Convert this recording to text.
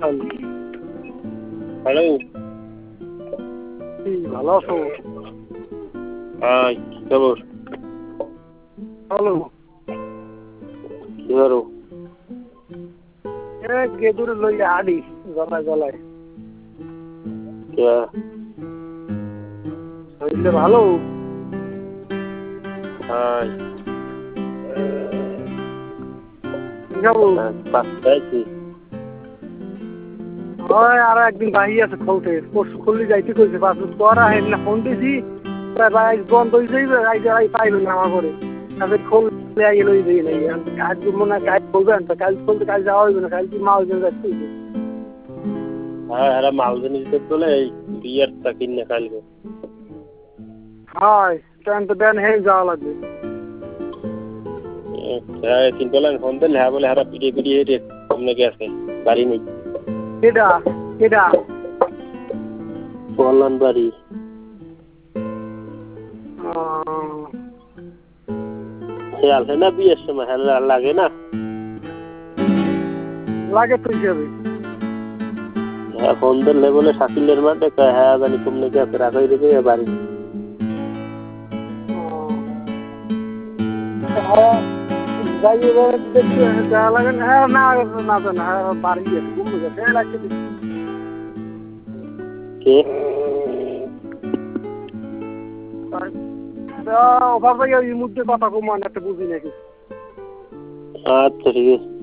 Hello, ভালো আছো? হ্যাঁ কি খবর? ভালো। কি করো? গেদুর লইয়া আডি গলায় গলায় কে? হইলে ভালো। হ্যাঁ, কি খাবো? পাচ্ছি। ওই আর একদিন বাহি আছে খুলতে, পরশু খুললি যাইতে কইছে, পাঁচ পর আহেন না ফোন দিছি, প্রায় বন্ধ হয়ে যাইবে, আই পাইলো না আমার করে। তাদের খুললে আই লই দিই নাই, কাজ মনে হয় কাজ করবেন তো, কাজ খুলতে কাজ যাওয়া হইবে না, কাজ কি মা হইবেন যাচ্ছে। হ্যাঁ, এরা মাল জিনিস দেখতে বলে এই বিয়ের তা কিনে কালকে। হয় ট্রেন তো দেন হয়ে যাওয়া লাগবে। কিন্তু বলেন ফোন দিলে হ্যাঁ বলে হারা পিটিয়ে হেঁটে সামনে গেছে বাড়ি নেই। কেডা কেডা কল্যাণ বাড়ি। সে আসে না বিয়ের সময়, হ্যাঁ লাগে না। লাগে তো হিসাবে। হ্যাঁ ফোন দিলে বলে শাকিলের মাঠে হ্যাঁ জানি কমনে গেছে রাখাই রেখে বাড়ি। যাই এবার দেখতে যাওয়া লাগে না, হ্যাঁ না না না হ্যাঁ বাড়ি গেছে ঘুমে গেছে লাগছে। কে? অভাব ওই মুহূর্তে কথা কমান একটা বুঝি নাকি। আচ্ছা ঠিক আছে।